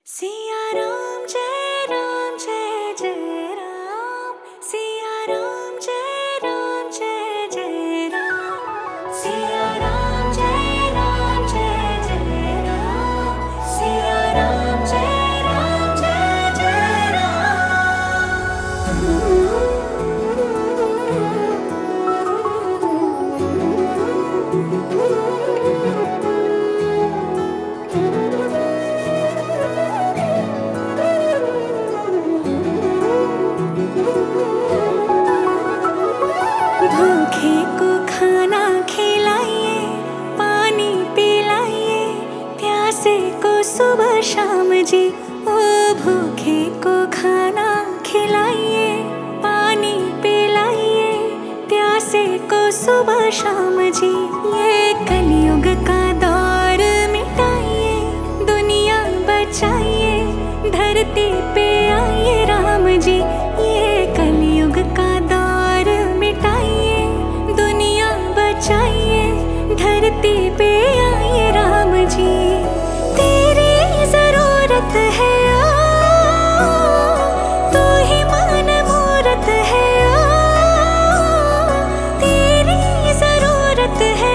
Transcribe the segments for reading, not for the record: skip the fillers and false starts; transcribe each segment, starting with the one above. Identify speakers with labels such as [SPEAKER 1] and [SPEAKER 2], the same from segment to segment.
[SPEAKER 1] सिया राम जय जय राम। सिया राम जय जय राम। सिया राम जय जय राम। सिया राम जय जय भूखे को खाना खिलाइए, पानी पिलाइए, प्यासे को सुबह शाम जी। ओ भूखे को खाना खिलाइए, पानी पिलाइए, प्यासे को सुबह शाम जी। ये कलयुग का दौर मिटाइए, दुनिया बचाइए, धरती पे आइए राम जी। ये कलयुग का दौर मिटाइए, दुनिया बचाइए, धरती पे आइए राम जी। तेरी जरूरत है तू ही मान मूरत है। तेरी जरूरत है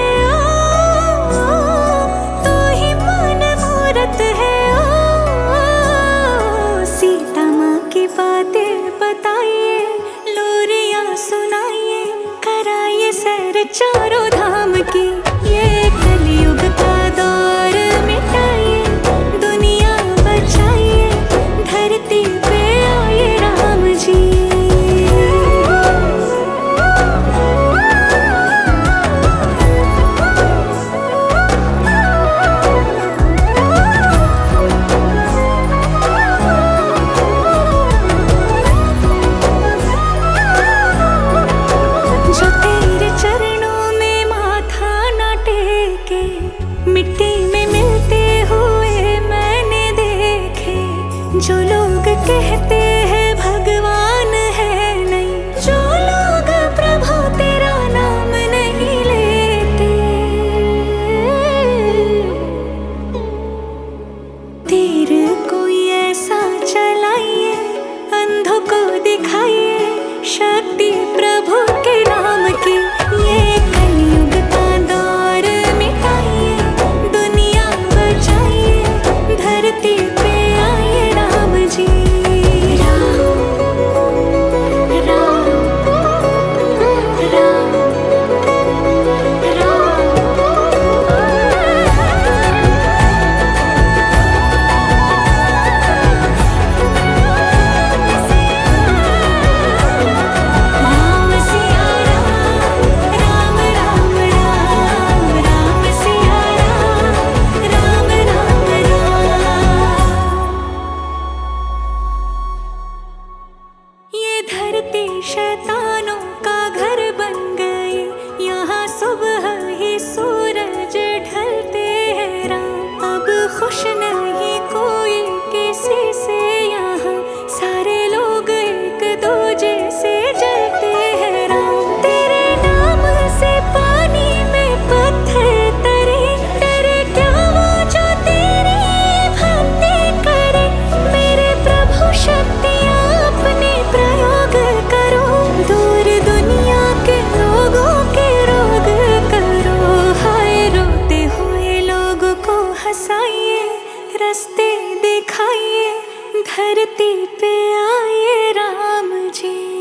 [SPEAKER 1] तू ही मान मूरत है। सीता माँ की बातें बताइए, लोरियां सुनाइए, कराइए सैर चारों धाम की। ये कलयुग का दौर मिटाइए, दुनिया बचाइए, धरती पे आइए राम जी। जो तेरे चरणों में माथा न टेके, मिट्टी में मिलते हुए मैंने देखे। जो लोग कहते हैं भगवान है नहीं, जो लोग प्रभु तेरा नाम नहीं लेते। तीर कोई ऐसा चलाइए, अंधों को दिखाइए, शक्ति प्रभु के नाम की। ये कलयुग का दौर मिटाइए, दुनिया बचाइए, धरती पे आइए राम जी। राम राम राम राम सिया राम राम राम राम सिया राम राम राम। ये धरती शैतानों का घर बन गई, यहाँ सुबह ही सूरज ढलते हैं राम। अब खुश नहीं कोई किसी से, यहाँ सारे लोग एक दूजे से जलते हैं राम। तेरे नाम से पानी में पत्थर तरे, डरे क्या वो जो तेरी भक्ति करे। मेरे प्रभु शक्तियाँ अपने प्रयोग करो, दूर दुनिया के लोगों के रोग करो। हाय रोते हुए लोगों को हंसाइए, रास्ते दिखाइए, धरती पे आइए राम जी।